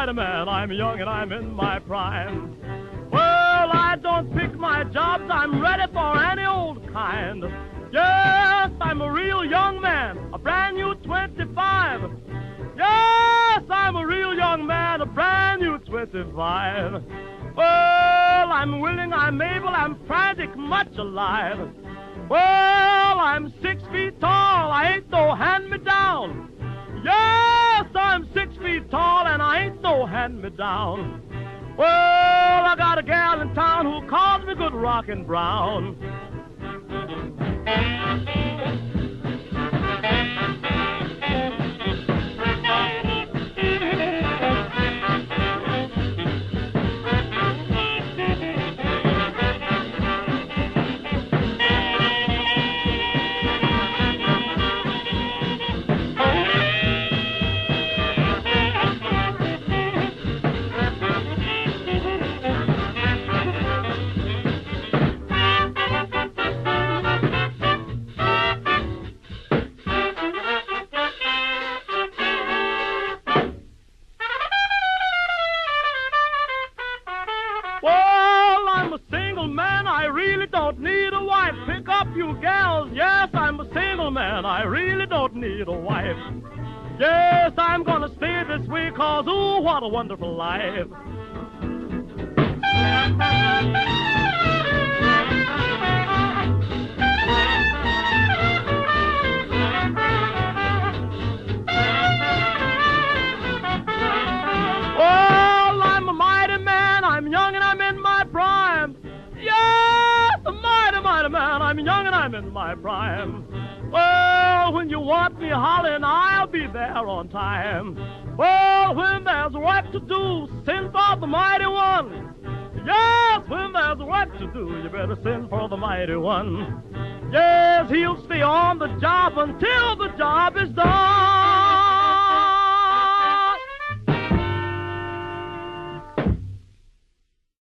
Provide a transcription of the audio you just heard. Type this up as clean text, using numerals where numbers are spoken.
mighty man. I'm young and I'm in my prime. Well, I don't pick my jobs. I'm ready for any old kind. Yes, I'm a real young man, a brand new 25. Yes, I'm a real young man, a brand new 25. Well, I'm willing, I'm able, I'm frantic, much alive. Well, I'm 6 feet tall, I ain't no hand-me-down. Yes, I'm 6 feet tall and I ain't no hand-me-down. Well, I got a gal in town who calls me Good Rockin' Brown. Well, I'm a single man, I really don't need a wife. Pick up you gals, yes, I'm a single man, I really don't need a wife. Yes, I'm gonna stay this way, cause ooh, what a wonderful life. Well, I'm a mighty man, I'm young and I'm in my prime. Yes, a mighty, mighty man, I'm young and I'm in my prime. Well, when you want me hollering, I'll be there on time. Well, when there's work to do, send for the mighty one. Yes, when there's work to do, you better send for the mighty one. Yes, he'll stay on the job until the job is done.